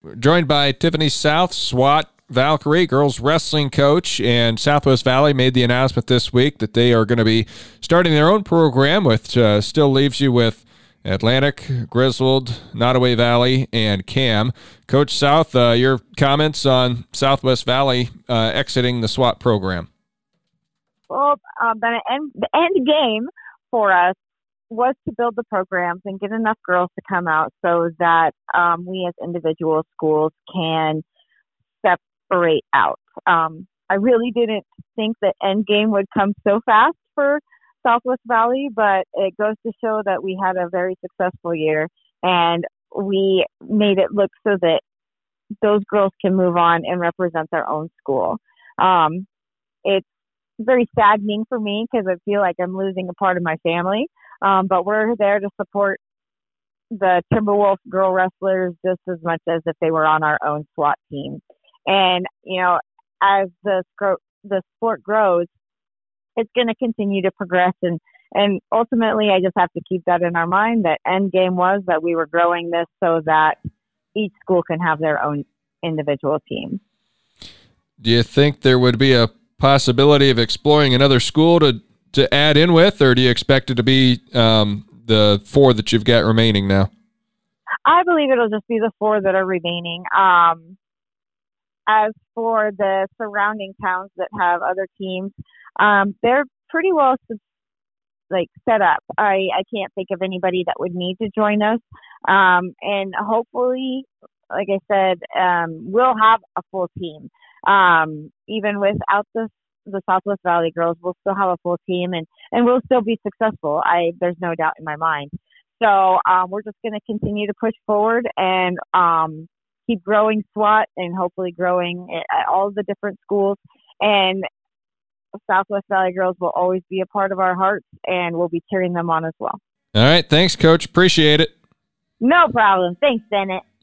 joined by Tiffany South, SWAT Valkyrie, girls wrestling coach, and Southwest Valley made the announcement this week that they are going to be starting their own program, which still leaves you with Atlantic, Griswold, Nottoway Valley, and Cam. Coach South, your comments on Southwest Valley exiting the SWAT program? Well, the end game for us was to build the programs and get enough girls to come out so that we as individual schools can separate out. I really didn't think the end game would come so fast for Southwest Valley, but it goes to show that we had a very successful year, and we made it look so that those girls can move on and represent their own school. It's very saddening for me because I feel like I'm losing a part of my family, but we're there to support the Timberwolf girl wrestlers just as much as if they were on our own SWAT team. And, as the sport grows, it's going to continue to progress. And ultimately, I just have to keep that in our mind, that end game was that we were growing this so that each school can have their own individual team. Do you think there would be a possibility of exploring another school to add in with, or do you expect it to be the 4 that you've got remaining now? I believe it'll just be the 4 that are remaining. As for the surrounding towns that have other teams, they're pretty well set up. I can't think of anybody that would need to join us. And hopefully, like I said, we'll have a full team. Even without the Southwest Valley girls, we'll still have a full team and we'll still be successful. There's no doubt in my mind. So we're just going to continue to push forward and keep growing SWAT and hopefully growing at all the different schools. And Southwest Valley girls will always be a part of our hearts, and we'll be cheering them on as well. All right. Thanks, Coach. Appreciate it. No problem. Thanks, Bennett.